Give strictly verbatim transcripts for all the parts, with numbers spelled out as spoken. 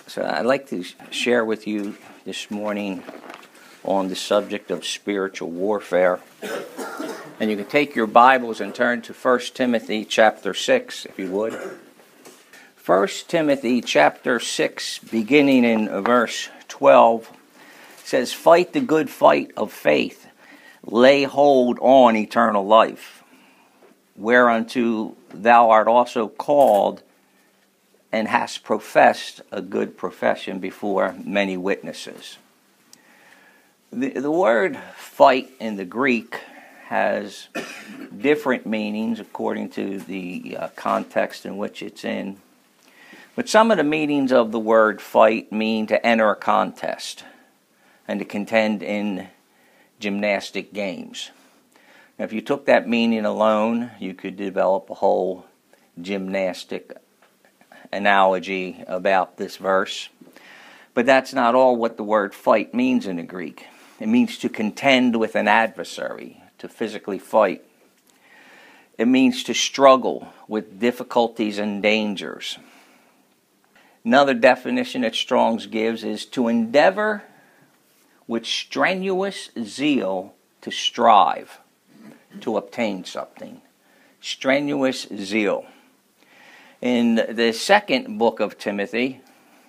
So I'd like to share with you this morning on the subject of spiritual warfare. And you can take your Bibles and turn to First Timothy chapter six, if you would. First Timothy chapter six, beginning in verse twelve, says, "Fight the good fight of faith, lay hold on eternal life, whereunto thou art also called, and hast professed a good profession before many witnesses." The, the word fight in the Greek has different meanings according to the uh, context in which it's in. But some of the meanings of the word fight mean to enter a contest and to contend in gymnastic games. Now, if you took that meaning alone, you could develop a whole gymnastic analogy about this verse. But that's not all what the word fight means in the Greek. It means to contend with an adversary, to physically fight. It means to struggle with difficulties and dangers. Another definition that Strong's gives is to endeavor with strenuous zeal to strive, to obtain something. Strenuous zeal. In the second book of Timothy,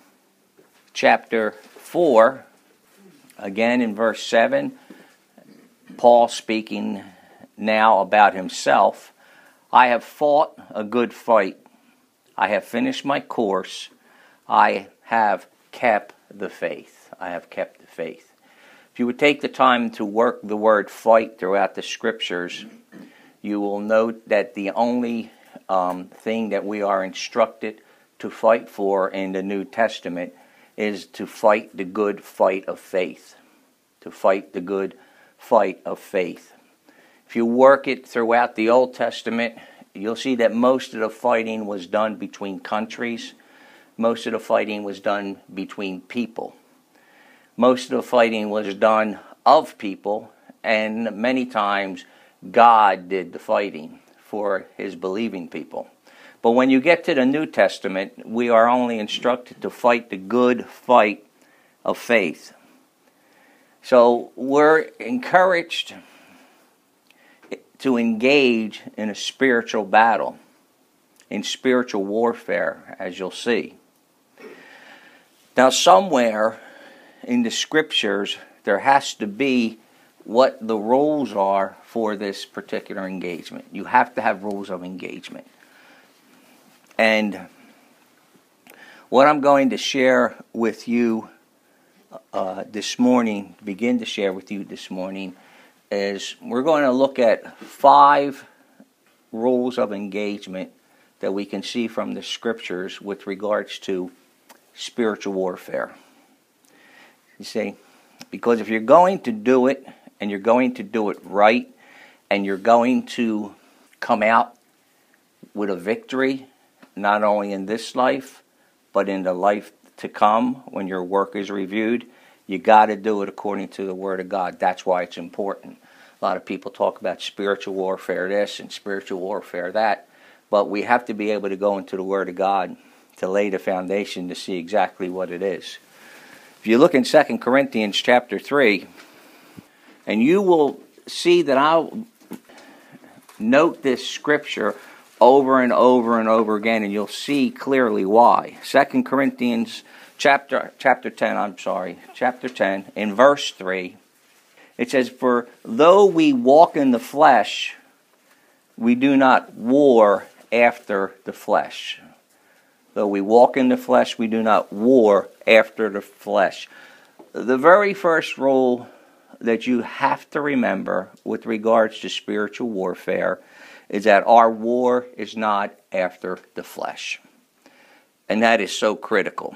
chapter four, again in verse seven, Paul speaking now about himself, "I have fought a good fight. I have finished my course. I have kept the faith." I have kept the faith. If you would take the time to work the word fight throughout the scriptures, you will note that the only um, thing that we are instructed to fight for in the New Testament is to fight the good fight of faith. To fight the good fight of faith. If you work it throughout the Old Testament, you'll see that most of the fighting was done between countries. Most of the fighting was done between people. Most of the fighting was done of people, and many times God did the fighting for his believing people. But when you get to the New Testament, we are only instructed to fight the good fight of faith. So we're encouraged to engage in a spiritual battle, in spiritual warfare, as you'll see. Now, somewhere in the scriptures, there has to be what the rules are for this particular engagement. You have to have rules of engagement. And what I'm going to share with you uh, this morning, begin to share with you this morning, is we're going to look at five rules of engagement that we can see from the scriptures with regards to spiritual warfare. You see, because if you're going to do it, and you're going to do it right, and you're going to come out with a victory, not only in this life, but in the life to come when your work is reviewed, you got to do it according to the Word of God. That's why it's important. A lot of people talk about spiritual warfare this and spiritual warfare that, but we have to be able to go into the Word of God to lay the foundation to see exactly what it is. If you look in Second Corinthians chapter three, and you will see that I'll note this scripture over and over and over again, and you'll see clearly why. Second Corinthians chapter chapter ten, I'm sorry, chapter ten, in verse three, it says, "For though we walk in the flesh, we do not war after the flesh." Though we walk in the flesh, we do not war after the flesh. The very first rule that you have to remember with regards to spiritual warfare is that our war is not after the flesh. And that is so critical.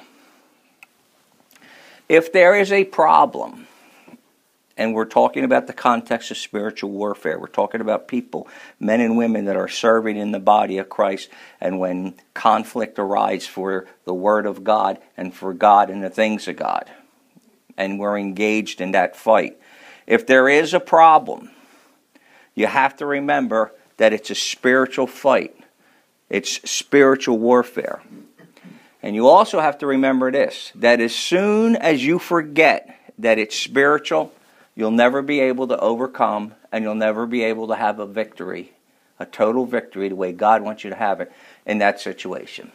If there is a problem, and we're talking about the context of spiritual warfare, we're talking about people, men and women that are serving in the body of Christ, and when conflict arises for the Word of God and for God and the things of God, and we're engaged in that fight. If there is a problem, you have to remember that it's a spiritual fight. It's spiritual warfare. And you also have to remember this, that as soon as you forget that it's spiritual, you'll never be able to overcome, and you'll never be able to have a victory, a total victory, the way God wants you to have it in that situation.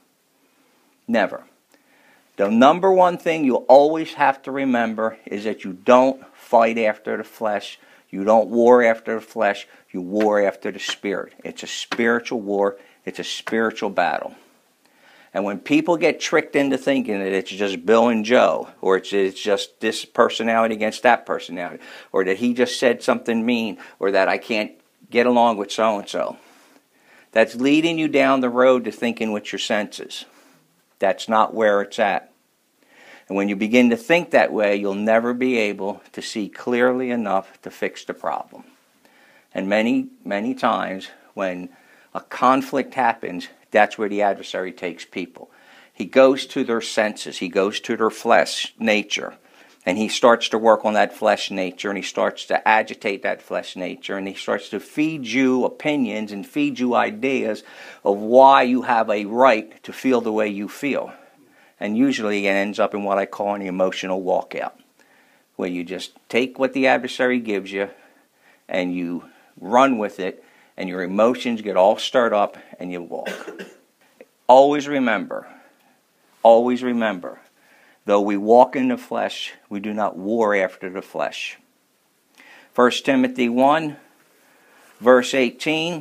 Never. The number one thing you'll always have to remember is that you don't fight after the flesh. You don't war after the flesh. You war after the Spirit. It's a spiritual war. It's a spiritual battle. And when people get tricked into thinking that it's just Bill and Joe, or it's, it's just this personality against that personality, or that he just said something mean, or that I can't get along with so-and-so, that's leading you down the road to thinking with your senses. That's not where it's at. And when you begin to think that way, you'll never be able to see clearly enough to fix the problem. And many, many times when a conflict happens, that's where the adversary takes people. He goes to their senses. He goes to their flesh nature. And he starts to work on that flesh nature, and he starts to agitate that flesh nature, and he starts to feed you opinions and feed you ideas of why you have a right to feel the way you feel. And usually it ends up in what I call an emotional walkout, where you just take what the adversary gives you and you run with it, and your emotions get all stirred up and you walk. Always remember, always remember, though we walk in the flesh, we do not war after the flesh. First Timothy one, verse eighteen,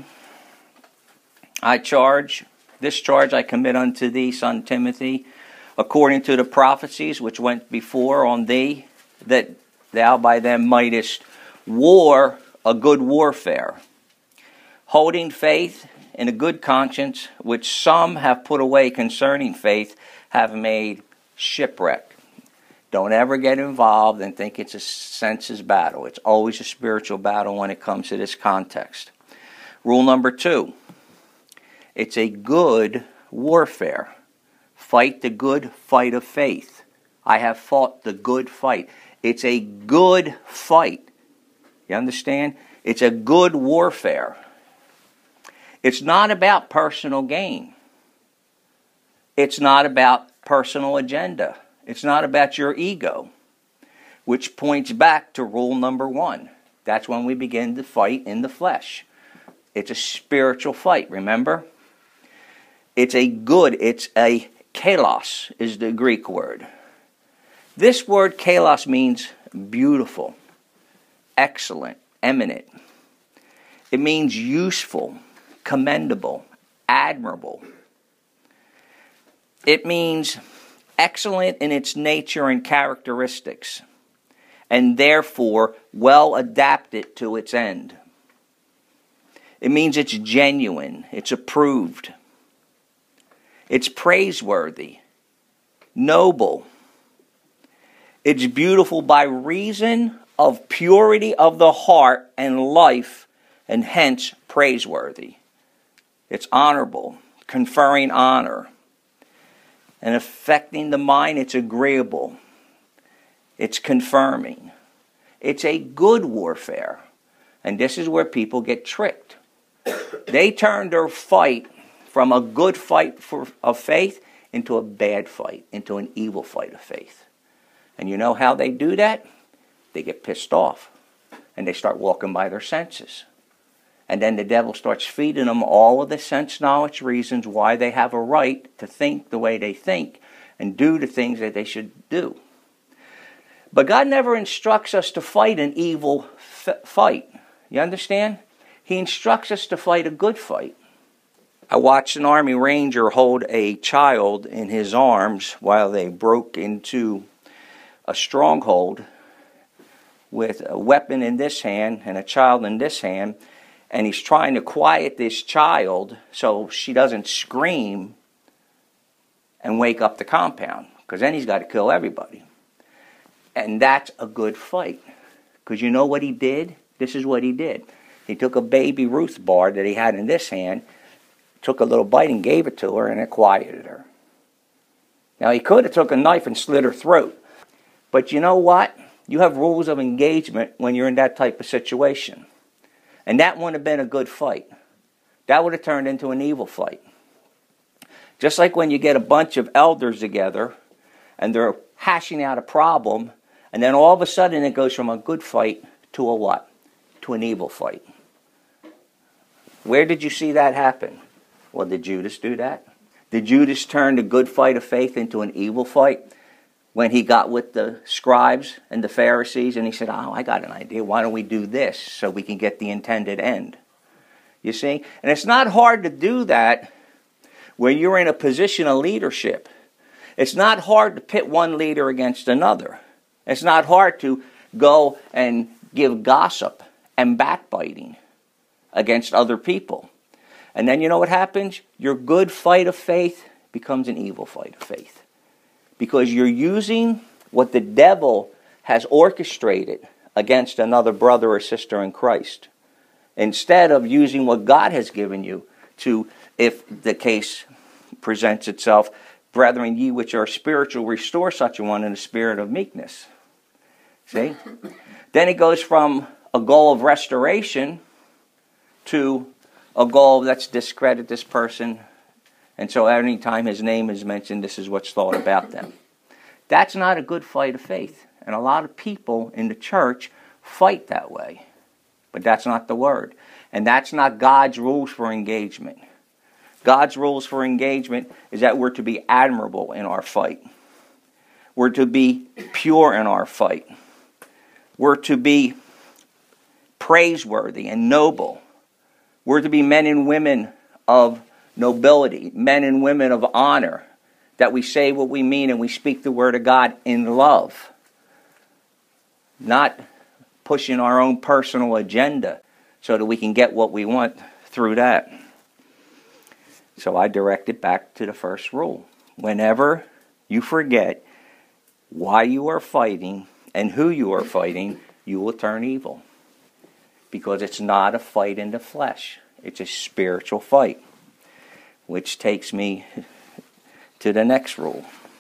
I charge, this charge I commit unto thee, son Timothy, according to the prophecies which went before on thee, that thou by them mightest war a good warfare, holding faith in a good conscience, which some have put away concerning faith, have made shipwreck. Don't ever get involved and think it's a senses battle. It's always a spiritual battle when it comes to this context. Rule number two, it's a good warfare. Fight the good fight of faith. I have fought the good fight. It's a good fight. You understand? It's a good warfare. It's not about personal gain. It's not about personal agenda. It's not about your ego, which points back to rule number one. That's when we begin to fight in the flesh. It's a spiritual fight, remember? It's a good, it's a kalos is the Greek word. This word kalos means beautiful, excellent, eminent. It means useful, commendable, admirable. It means excellent in its nature and characteristics, and therefore well adapted to its end. It means it's genuine, it's approved, it's praiseworthy, noble. It's beautiful by reason of purity of the heart and life, and hence praiseworthy. It's honorable, conferring honor. And affecting the mind, it's agreeable. It's confirming. It's a good warfare. And this is where people get tricked. They turn their fight from a good fight for, of faith into a bad fight, into an evil fight of faith. And you know how they do that? They get pissed off. And they start walking by their senses. And then the devil starts feeding them all of the sense knowledge reasons why they have a right to think the way they think and do the things that they should do. But God never instructs us to fight an evil f- fight. You understand? He instructs us to fight a good fight. I watched an Army Ranger hold a child in his arms while they broke into a stronghold with a weapon in this hand and a child in this hand. And he's trying to quiet this child so she doesn't scream and wake up the compound. Because then he's got to kill everybody. And that's a good fight. Because you know what he did? This is what he did. He took a baby Ruth bar that he had in this hand, took a little bite and gave it to her, and it quieted her. Now he could have took a knife and slit her throat. But you know what? You have rules of engagement when you're in that type of situation. And that wouldn't have been a good fight. That would have turned into an evil fight. Just like when you get a bunch of elders together and they're hashing out a problem, and then all of a sudden it goes from a good fight to a what? To an evil fight. Where did you see that happen? Well, did Judas do that? Did Judas turn the good fight of faith into an evil fight when he got with the scribes and the Pharisees and he said, oh, I got an idea. Why don't we do this so we can get the intended end? You see? And it's not hard to do that when you're in a position of leadership. It's not hard to pit one leader against another. It's not hard to go and give gossip and backbiting against other people. And then you know what happens? Your good fight of faith becomes an evil fight of faith. Because you're using what the devil has orchestrated against another brother or sister in Christ, instead of using what God has given you to, if the case presents itself, brethren, ye which are spiritual, restore such a one in a spirit of meekness. See? Then it goes from a goal of restoration to a goal of let's discredit this person. And so any time his name is mentioned, this is what's thought about them. That's not a good fight of faith. And a lot of people in the church fight that way. But that's not the word. And that's not God's rules for engagement. God's rules for engagement is that we're to be admirable in our fight. We're to be pure in our fight. We're to be praiseworthy and noble. We're to be men and women of nobility, men and women of honor, that we say what we mean and we speak the word of God in love. Not pushing our own personal agenda so that we can get what we want through that. So I direct it back to the first rule. Whenever you forget why you are fighting and who you are fighting, you will turn evil. Because it's not a fight in the flesh. It's a spiritual fight. Which takes me to the next rule.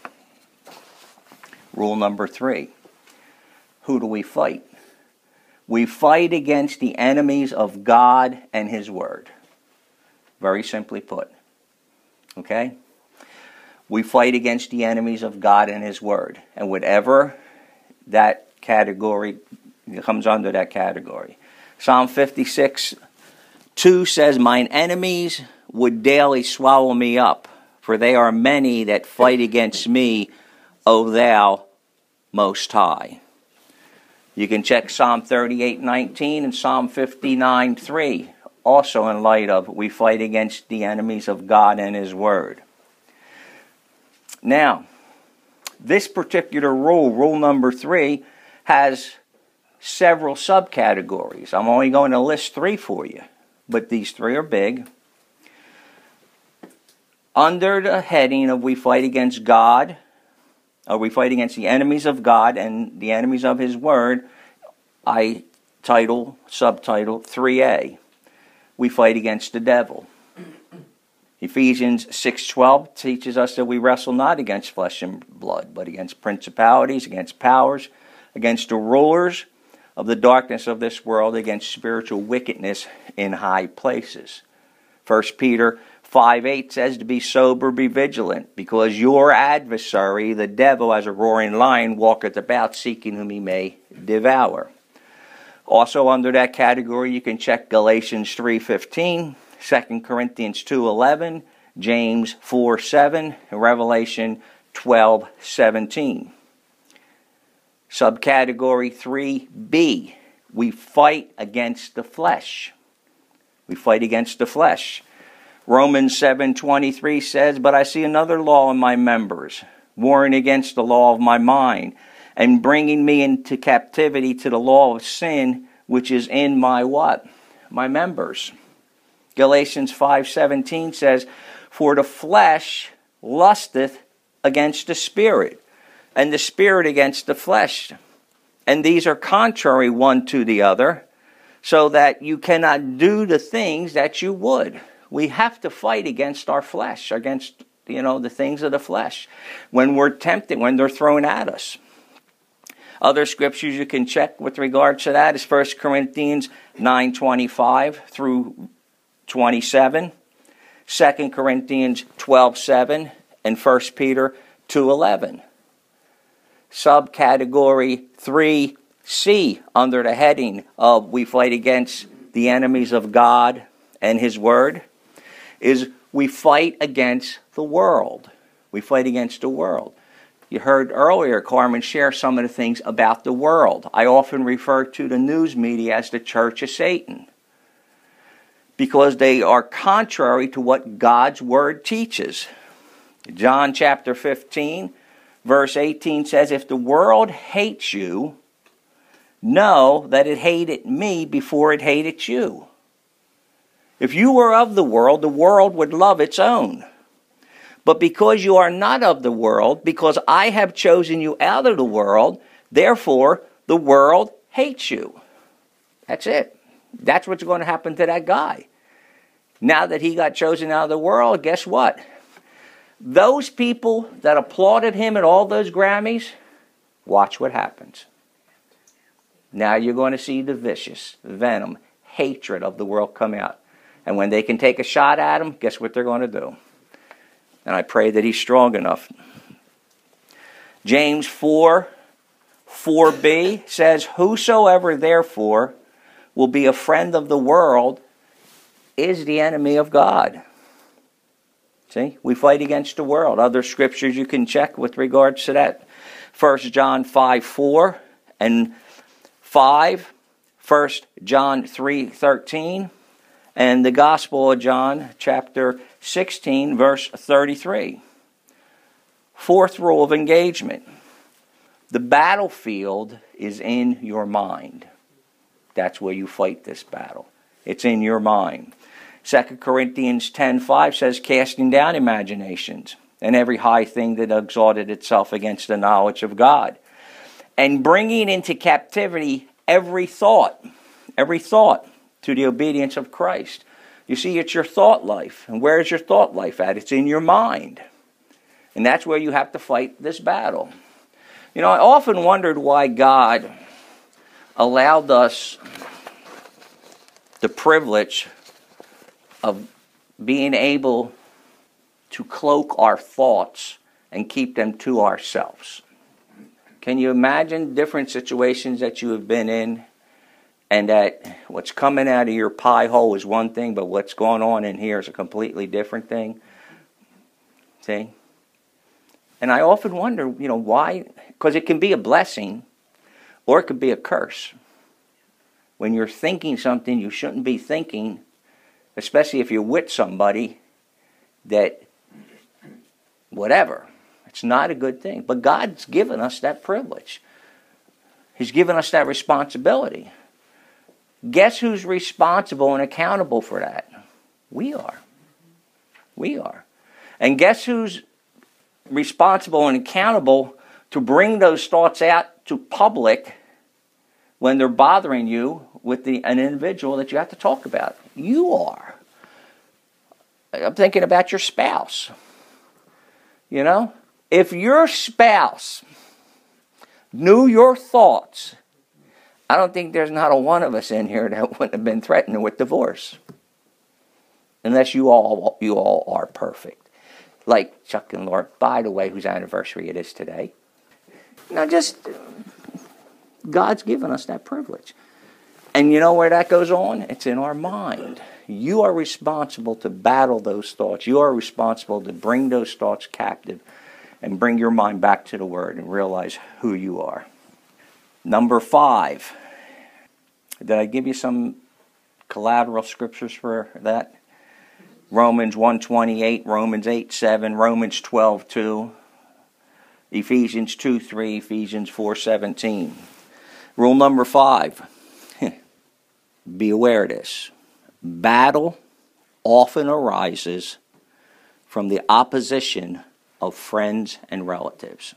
Rule number three. Who do we fight? We fight against the enemies of God and His Word. Very simply put. Okay? We fight against the enemies of God and His Word. And whatever that category comes under that category. Psalm fifty-six two says, mine enemies would daily swallow me up, for they are many that fight against me, O thou Most High. You can check Psalm thirty-eight nineteen and Psalm fifty-nine three, also in light of we fight against the enemies of God and His Word. Now, this particular rule, rule number three, has several subcategories. I'm only going to list three for you, but these three are big. Under the heading of we fight against God, or we fight against the enemies of God and the enemies of His Word, I title, subtitle three A, we fight against the devil. Ephesians six twelve teaches us that we wrestle not against flesh and blood, but against principalities, against powers, against the rulers of the darkness of this world, against spiritual wickedness in high places. First Peter five eight says to be sober, be vigilant, because your adversary, the devil, as a roaring lion, walketh about seeking whom he may devour. Also under that category, you can check Galatians three fifteen, Second Corinthians two eleven, James four seven, and Revelation twelve seventeen. Subcategory three B, we fight against the flesh. We fight against the flesh. Romans seven twenty-three says, but I see another law in my members, warring against the law of my mind, and bringing me into captivity to the law of sin, which is in my what? My members. Galatians five seventeen says, for the flesh lusteth against the spirit, and the spirit against the flesh. And these are contrary one to the other, so that you cannot do the things that you would. We have to fight against our flesh, against, you know, the things of the flesh, when we're tempted, when they're thrown at us. Other scriptures you can check with regards to that is First Corinthians nine twenty-five through twenty-seven. Second Corinthians twelve seven, and First Peter two eleven. Subcategory three C, under the heading of we fight against the enemies of God and His Word, is we fight against the world. We fight against the world. You heard earlier Carmen share some of the things about the world. I often refer to the news media as the Church of Satan, because they are contrary to what God's Word teaches. John chapter fifteen, verse eighteen says, if the world hates you, know that it hated me before it hated you. If you were of the world, the world would love its own. But because you are not of the world, because I have chosen you out of the world, therefore the world hates you. That's it. That's what's going to happen to that guy. Now that he got chosen out of the world, guess what? Those people that applauded him at all those Grammys, watch what happens. Now you're going to see the vicious, venom, hatred of the world come out. And when they can take a shot at him, guess what they're going to do? And I pray that he's strong enough. James four, four b says, whosoever therefore will be a friend of the world is the enemy of God. See, we fight against the world. Other scriptures you can check with regards to that. First John five, four and five. First John three, thirteen. And the Gospel of John, chapter sixteen, verse thirty-three. Fourth rule of engagement. The battlefield is in your mind. That's where you fight this battle. It's in your mind. Second Corinthians ten five says, casting down imaginations and every high thing that exalted itself against the knowledge of God, and bringing into captivity every thought, every thought to the obedience of Christ. You see, it's your thought life. And where is your thought life at? It's in your mind. And that's where you have to fight this battle. You know, I often wondered why God allowed us the privilege of being able to cloak our thoughts and keep them to ourselves. Can you imagine different situations that you have been in, and that what's coming out of your pie hole is one thing, but what's going on in here is a completely different thing? See? And I often wonder, you know, why? Because it can be a blessing or it could be a curse. When you're thinking something you shouldn't be thinking, especially if you're with somebody that, whatever, it's not a good thing. But God's given us that privilege. He's given us that responsibility. Guess who's responsible and accountable for that? We are. We are. And guess who's responsible and accountable to bring those thoughts out to public when they're bothering you with the, an individual that you have to talk about? You are. I'm thinking about your spouse. You know? If your spouse knew your thoughts, I don't think there's not a one of us in here that wouldn't have been threatened with divorce. Unless you all you all are perfect. Like Chuck and Laura, by the way, whose anniversary it is today. Now just, God's given us that privilege. And you know where that goes on? It's in our mind. You are responsible to battle those thoughts. You are responsible to bring those thoughts captive and bring your mind back to the Word and realize who you are. Number five. Did I give you some collateral scriptures for that? Romans one twenty-eight, Romans eight seven, Romans twelve two, Ephesians two three, Ephesians four seventeen. Rule number five. Be aware of this. Battle often arises from the opposition of friends and relatives.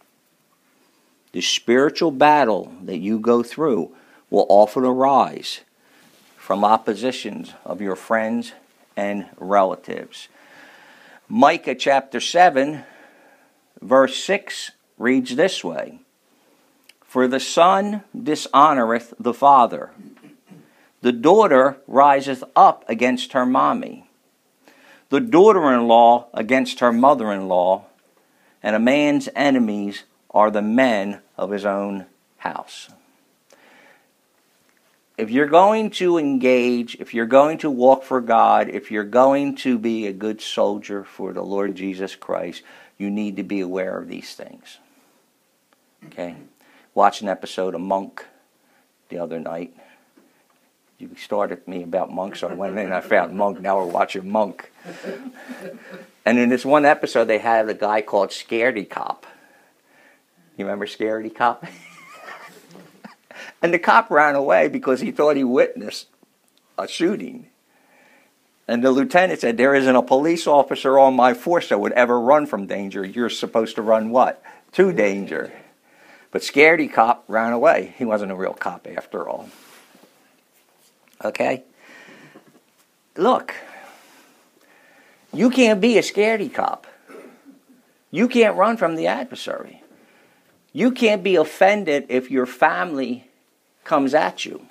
The spiritual battle that you go through will often arise from oppositions of your friends and relatives. Micah chapter seven, verse six reads this way: For the son dishonoreth the father, the daughter riseth up against her mommy. the daughter-in-law against her mother-in-law, and a man's enemies are the men of his own house. If you're going to engage, if you're going to walk for God, if you're going to be a good soldier for the Lord Jesus Christ, you need to be aware of these things. Okay? Watched an episode of Monk the other night. You started me about Monk, so I went in and I found Monk. Now we're watching Monk. And in this one episode, they had a guy called Scaredy Cop. You remember Scaredy Cop? And the cop ran away because he thought he witnessed a shooting. And the lieutenant said, there isn't a police officer on my force that would ever run from danger. You're supposed to run what? To danger. But Scaredy Cop ran away. He wasn't a real cop after all. Okay? Look, you can't be a scaredy cop. You can't run from the adversary. You can't be offended if your family comes at you.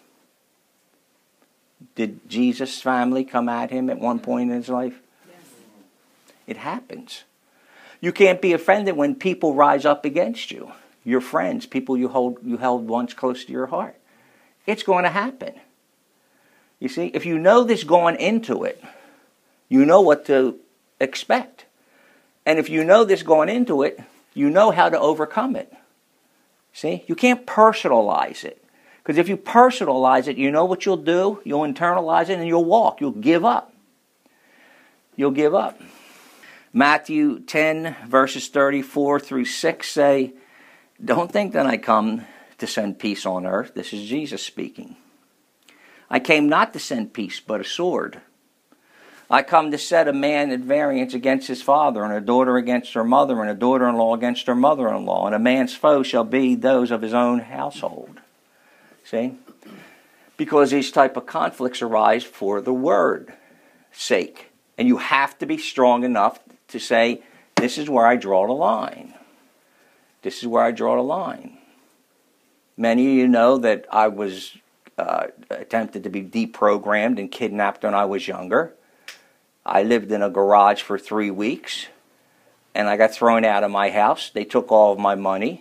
Did Jesus' family come at him at one point in his life? Yes. It happens. You can't be offended when people rise up against you. Your friends, people you hold you held once close to your heart. It's going to happen. You see, if you know this going into it, you know what to expect. And if you know this going into it, you know how to overcome it. See, you can't personalize it. Because if you personalize it, you know what you'll do. You'll internalize it and you'll walk. You'll give up. You'll give up. Matthew ten, verses thirty-four through six say, don't think that I come to send peace on earth. This is Jesus speaking. I came not to send peace, but a sword. I come to set a man at variance against his father, and a daughter against her mother, and a daughter-in-law against her mother-in-law. And a man's foes shall be those of his own household. See? Because these type of conflicts arise for the word's sake. And you have to be strong enough to say, this is where I draw the line. This is where I draw the line. Many of you know that I was uh, attempted to be deprogrammed and kidnapped when I was younger. I lived in a garage for three weeks. And I got thrown out of my house. They took all of my money.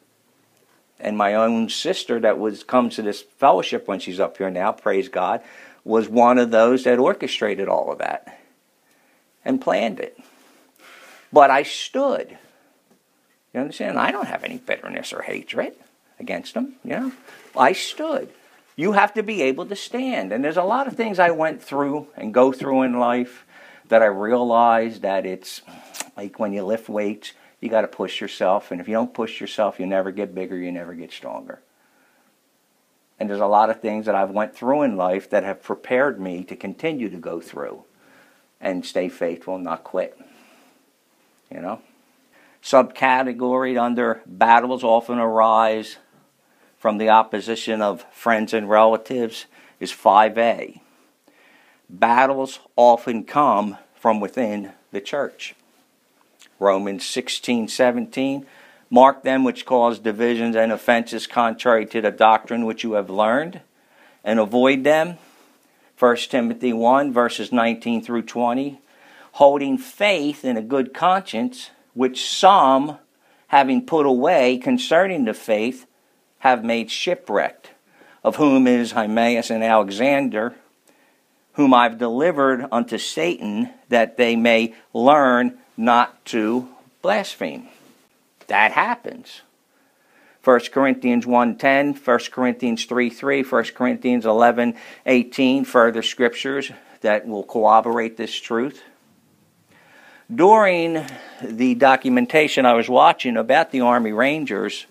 And my own sister that was comes to this fellowship when she's up here now, praise God, was one of those that orchestrated all of that and planned it. But I stood. You understand? I don't have any bitterness or hatred against them. You know, I stood. You have to be able to stand. And there's a lot of things I went through and go through in life that I realized that it's like when you lift weights, you got to push yourself, and if you don't push yourself, you never get bigger, you never get stronger. And there's a lot of things that I've went through in life that have prepared me to continue to go through and stay faithful and not quit. You know? Subcategory under battles often arise from the opposition of friends and relatives is five A. Battles often come from within the church. Romans sixteen seventeen, mark them which cause divisions and offenses contrary to the doctrine which you have learned, and avoid them. First Timothy one, verses nineteen through twenty, holding faith in a good conscience, which some, having put away concerning the faith, have made shipwrecked, of whom is Hymenaeus and Alexander, whom I've delivered unto Satan, that they may learn not to blaspheme. That happens. First Corinthians one ten, First Corinthians three three, First Corinthians eleven eighteen, further scriptures that will corroborate this truth. During the documentation I was watching about the Army Rangers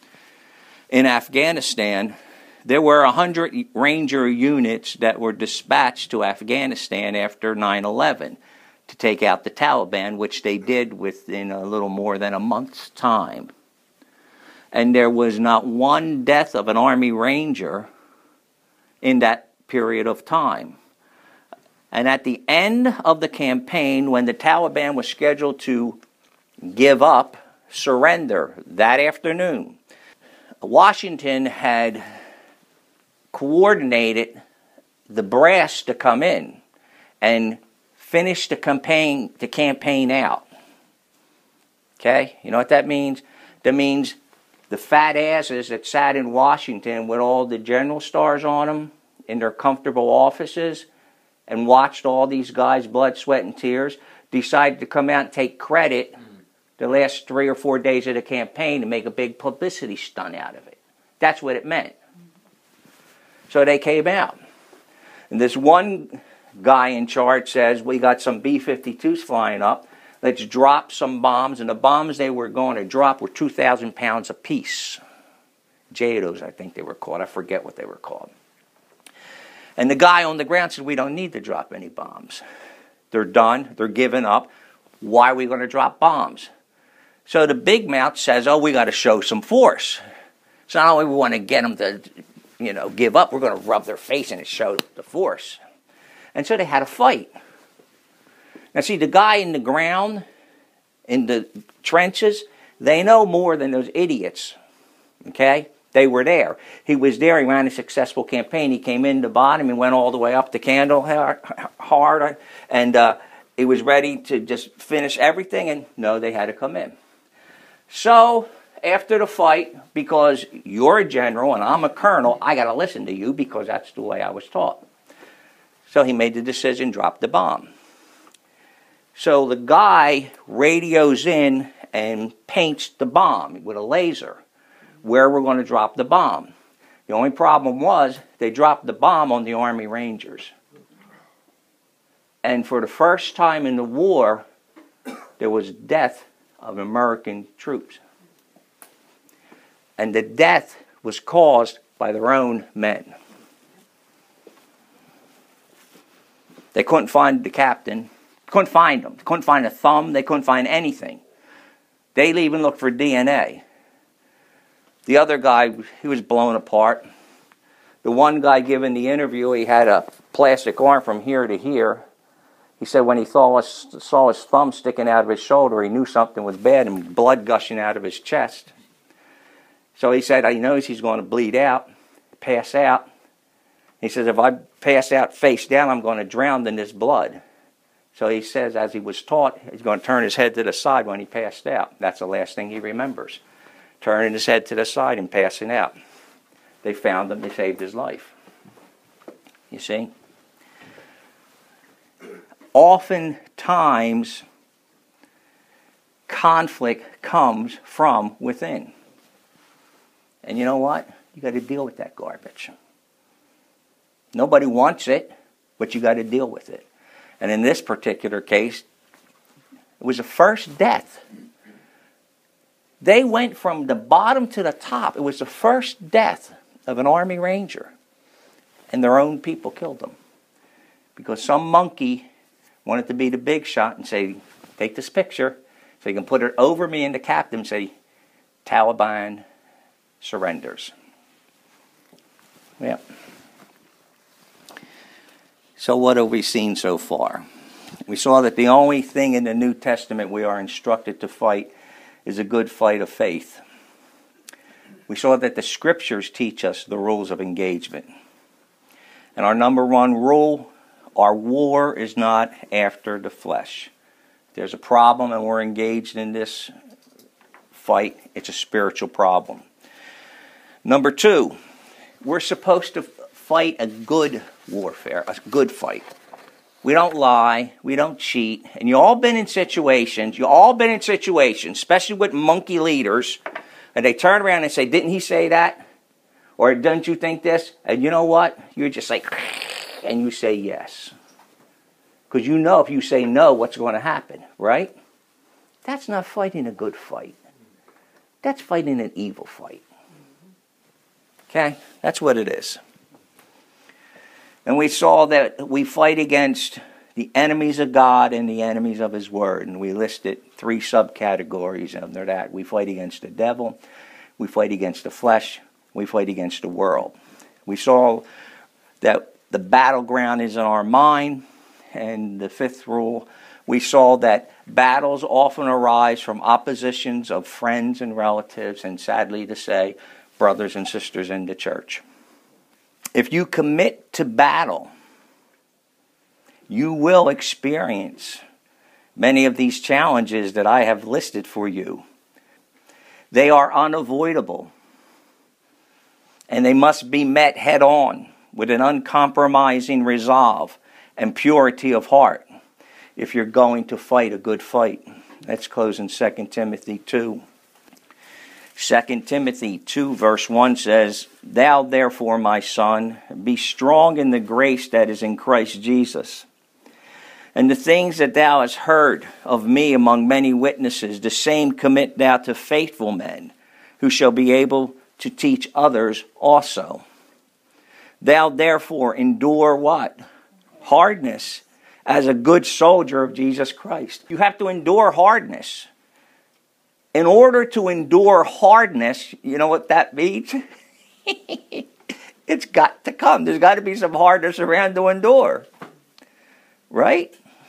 in Afghanistan, there were one hundred Ranger units that were dispatched to Afghanistan after nine eleven. To take out the Taliban, which they did within a little more than a month's time. And there was not one death of an Army Ranger in that period of time. And at the end of the campaign, when the Taliban was scheduled to give up, surrender that afternoon, Washington had coordinated the brass to come in and finish the campaign, the campaign out. Okay? You know what that means? That means the fat asses that sat in Washington with all the general stars on them in their comfortable offices and watched all these guys' blood, sweat, and tears, decided to come out and take credit the last three or four days of the campaign and make a big publicity stunt out of it. That's what it meant. So they came out. And this one guy in charge says, we got some B fifty-twos flying up. Let's drop some bombs. And the bombs they were going to drop were two thousand pounds apiece. J A D Os, I think they were called. I forget what they were called. And the guy on the ground said, we don't need to drop any bombs. They're done. They're given up. Why are we going to drop bombs? So the big mouth says, oh, we got to show some force. So not only we want to get them to, you know, give up, we're going to rub their face in and show the force. And so they had a fight. Now see, the guy in the ground, in the trenches, they know more than those idiots. Okay? They were there. He was there. He ran a successful campaign. He came in the bottom and went all the way up the candle hard. And uh, he was ready to just finish everything. And no, they had to come in. So after the fight, because you're a general and I'm a colonel, I got to listen to you because that's the way I was taught. So he made the decision, drop the bomb. So the guy radios in and paints the bomb with a laser where we're going to drop the bomb. The only problem was they dropped the bomb on the Army Rangers. And for the first time in the war, there was death of American troops. And the death was caused by their own men. They couldn't find the captain. Couldn't find him. Couldn't find a thumb. They couldn't find anything. They even looked for D N A. The other guy, he was blown apart. The one guy giving the interview, he had a plastic arm from here to here. He said when he saw his, saw his thumb sticking out of his shoulder, he knew something was bad and blood gushing out of his chest. So he said, he knows he's going to bleed out, pass out. He says, if I pass out face down, I'm going to drown in this blood. So he says, as he was taught, he's going to turn his head to the side when he passed out. That's the last thing he remembers. Turning his head to the side and passing out. They found him. They saved his life. You see? Oftentimes, conflict comes from within. And you know what? You got to deal with that garbage. Nobody wants it, but you got to deal with it. And in this particular case, it was the first death. They went from the bottom to the top. It was the first death of an Army Ranger. And their own people killed them. Because some monkey wanted to be the big shot and say, take this picture so you can put it over me and the captain and say, Taliban surrenders. Yeah. So what have we seen so far? We saw that the only thing in the New Testament we are instructed to fight is a good fight of faith. We saw that the Scriptures teach us the rules of engagement. And our number one rule, our war is not after the flesh. If there's a problem and we're engaged in this fight, it's a spiritual problem. Number two, we're supposed to fight a good warfare, a good fight. We don't lie, we don't cheat, and you all been in situations, you all been in situations, especially with monkey leaders, and they turn around and say, didn't he say that? Or don't you think this? And you know what? You're just like, and you say yes. Because you know if you say no, what's going to happen, right? That's not fighting a good fight. That's fighting an evil fight. Okay? That's what it is. And we saw that we fight against the enemies of God and the enemies of His Word. And we listed three subcategories under that. We fight against the devil. We fight against the flesh. We fight against the world. We saw that the battleground is in our mind. And the fifth rule, we saw that battles often arise from oppositions of friends and relatives, and sadly to say, brothers and sisters in the church. If you commit to battle, you will experience many of these challenges that I have listed for you. They are unavoidable, and they must be met head on with an uncompromising resolve and purity of heart if you're going to fight a good fight. Let's close in Second Timothy two. Second Timothy two verse one says, Thou therefore, my son, be strong in the grace that is in Christ Jesus. And the things that thou hast heard of me among many witnesses, the same commit thou to faithful men, who shall be able to teach others also. Thou therefore endure what? Hardness, as a good soldier of Jesus Christ. You have to endure hardness. In order to endure hardness, you know what that means? It's got to come. There's got to be some hardness around to endure. Right?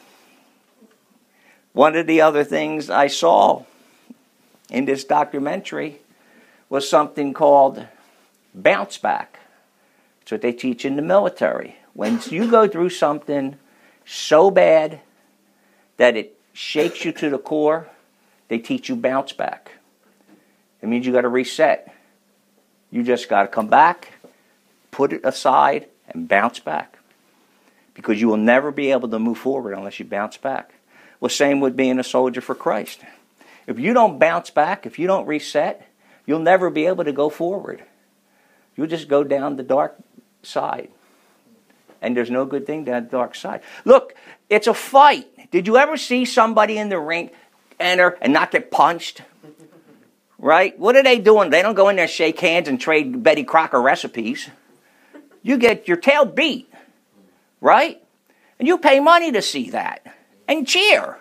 One of the other things I saw in this documentary was something called bounce back. It's what they teach in the military. When you go through something so bad that it shakes you to the core, they teach you bounce back. It means you got to reset. You just got to come back, put it aside, and bounce back. Because you will never be able to move forward unless you bounce back. Well, same with being a soldier for Christ. If you don't bounce back, if you don't reset, you'll never be able to go forward. You'll just go down the dark side. And there's no good thing down the dark side. Look, it's a fight. Did you ever see somebody in the ring enter and not get punched? Right? What are they doing? They don't go in there, shake hands, and trade Betty Crocker recipes. You get your tail beat. Right? And you pay money to see that. And cheer.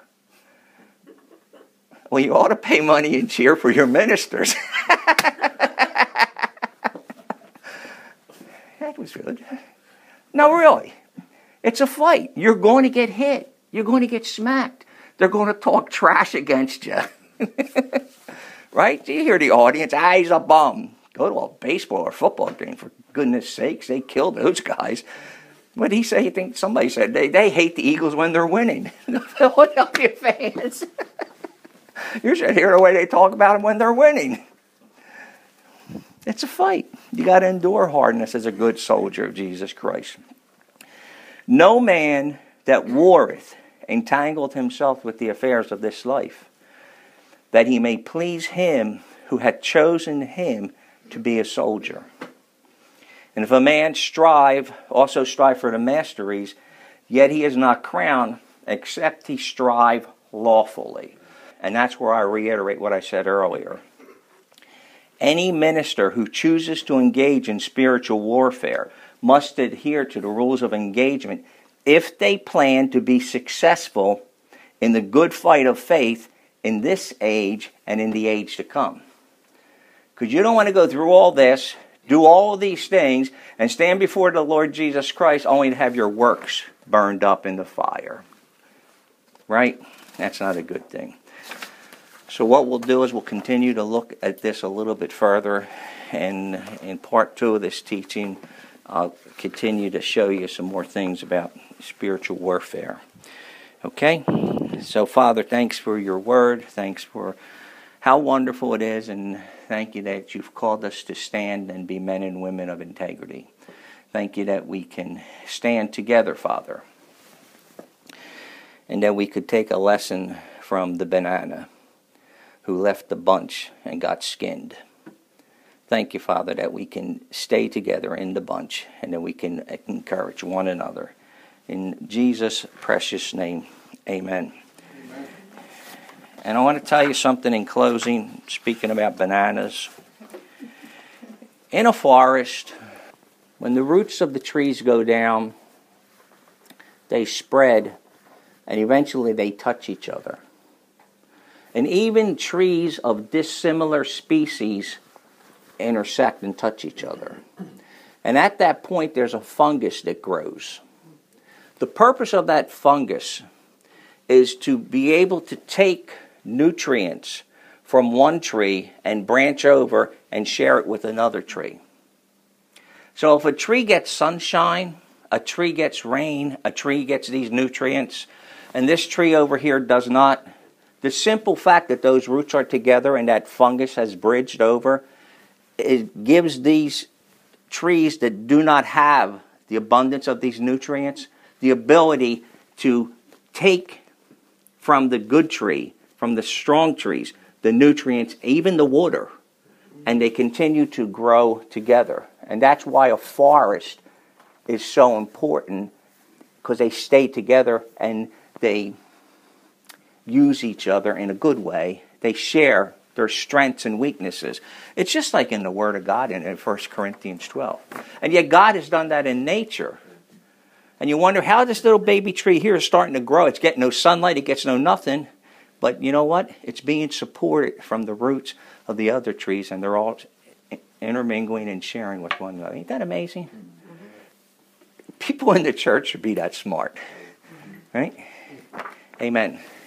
Well, you ought to pay money and cheer for your ministers. That was good. No, really. It's a fight. You're going to get hit. You're going to get smacked. They're going to talk trash against you. Right? You hear the audience, ah, he's a bum. Go to a baseball or football game, for goodness sakes. They killed those guys. What did he say? I think somebody said they, they hate the Eagles when they're winning. The Philadelphia fans. You should hear the way they talk about them when they're winning. It's a fight. You got to endure hardness as a good soldier of Jesus Christ. No man that warreth entangled himself with the affairs of this life, that he may please him who hath chosen him to be a soldier. And if a man strive, also strive for the masteries, yet he is not crowned, except he strive lawfully. And that's where I reiterate what I said earlier. Any minister who chooses to engage in spiritual warfare must adhere to the rules of engagement if they plan to be successful in the good fight of faith in this age and in the age to come. Because you don't want to go through all this, do all of these things, and stand before the Lord Jesus Christ only to have your works burned up in the fire. Right? That's not a good thing. So what we'll do is we'll continue to look at this a little bit further, and in part two of this teaching, I'll continue to show you some more things about spiritual warfare. Okay? So, Father, thanks for your word. Thanks for how wonderful it is, and thank you that you've called us to stand and be men and women of integrity. Thank you that we can stand together, Father, and that we could take a lesson from the banana who left the bunch and got skinned. Thank you, Father, that we can stay together in the bunch and that we can encourage one another. In Jesus' precious name, amen. Amen. And I want to tell you something in closing, speaking about bananas. In a forest, when the roots of the trees go down, they spread and eventually they touch each other. And even trees of dissimilar species intersect and touch each other. And at that point, there's a fungus that grows. The purpose of that fungus is to be able to take nutrients from one tree and branch over and share it with another tree. So if a tree gets sunshine, a tree gets rain, a tree gets these nutrients, and this tree over here does not. The simple fact that those roots are together and that fungus has bridged over, it gives these trees that do not have the abundance of these nutrients the ability to take from the good tree, from the strong trees, the nutrients, even the water, and they continue to grow together. And that's why a forest is so important, because they stay together and they use each other in a good way. They share their strengths and weaknesses. It's just like in the Word of God in First Corinthians twelve. And yet God has done that in nature. And you wonder how this little baby tree here is starting to grow. It's getting no sunlight, it gets no nothing. But you know what? It's being supported from the roots of the other trees, and they're all intermingling and sharing with one another. Ain't that amazing? People in the church should be that smart. Right? Amen.